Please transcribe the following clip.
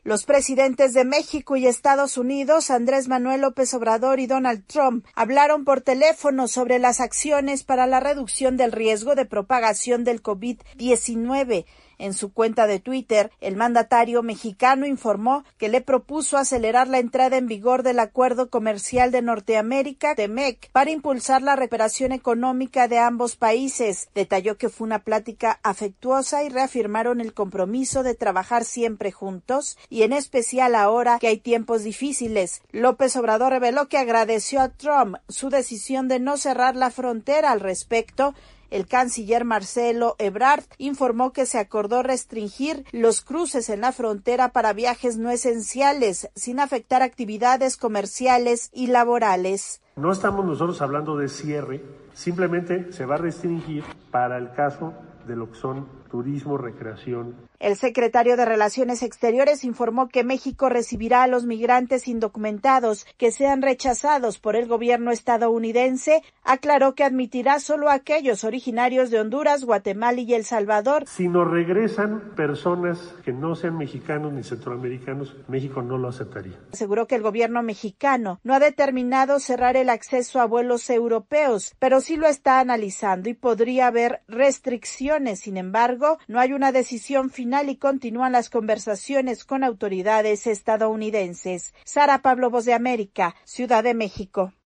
Los presidentes de México y Estados Unidos, Andrés Manuel López Obrador y Donald Trump, hablaron por teléfono sobre las acciones para la reducción del riesgo de propagación del COVID-19. En su cuenta de Twitter, el mandatario mexicano informó que le propuso acelerar la entrada en vigor del Acuerdo Comercial de Norteamérica, TEMEC, para impulsar la recuperación económica de ambos países. Detalló que fue una plática afectuosa y reafirmaron el compromiso de trabajar siempre juntos y en especial ahora que hay tiempos difíciles. López Obrador reveló que agradeció a Trump su decisión de no cerrar la frontera. Al respecto, el canciller Marcelo Ebrard informó que se acordó restringir los cruces en la frontera para viajes no esenciales, sin afectar actividades comerciales y laborales. No estamos nosotros hablando de cierre, simplemente se va a restringir para el caso de lo que son turismo, recreación. El secretario de Relaciones Exteriores informó que México recibirá a los migrantes indocumentados que sean rechazados por el gobierno estadounidense. Aclaró que admitirá solo a aquellos originarios de Honduras, Guatemala y El Salvador. Si nos regresan personas que no sean mexicanos ni centroamericanos, México no lo aceptaría. Aseguró que el gobierno mexicano no ha determinado cerrar el acceso a vuelos europeos, pero sí lo está analizando y podría haber restricciones. Sin embargo, no hay una decisión final y continúan las conversaciones con autoridades estadounidenses. Sara Pablo, Voz de América, Ciudad de México.